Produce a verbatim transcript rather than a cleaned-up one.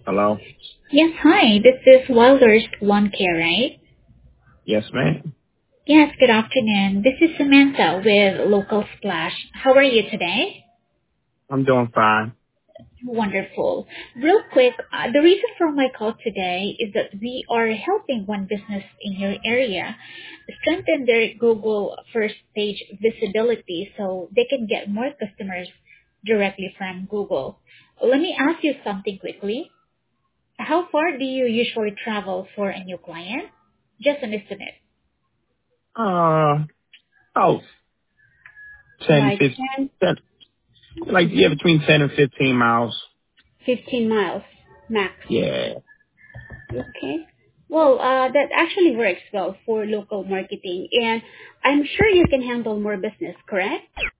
Hello? Yes, hi. This is Wilder's Lawn Care, right? Yes, ma'am. Yes, good afternoon. This is Samantha with Local Splash. How are you today? I'm doing fine. Wonderful. Real quick, uh, the reason for my call today is that we are helping one business in your area strengthen their Google first page visibility so they can get more customers directly from Google. Let me ask you something quickly. How far do you usually travel for a new client? Just an estimate. Uh, oh, ten, Like fifteen, ten, ten, like, yeah, between ten and fifteen miles. fifteen miles max. Yeah. Okay. Well, uh, that actually works well for local marketing, and I'm sure you can handle more business, correct?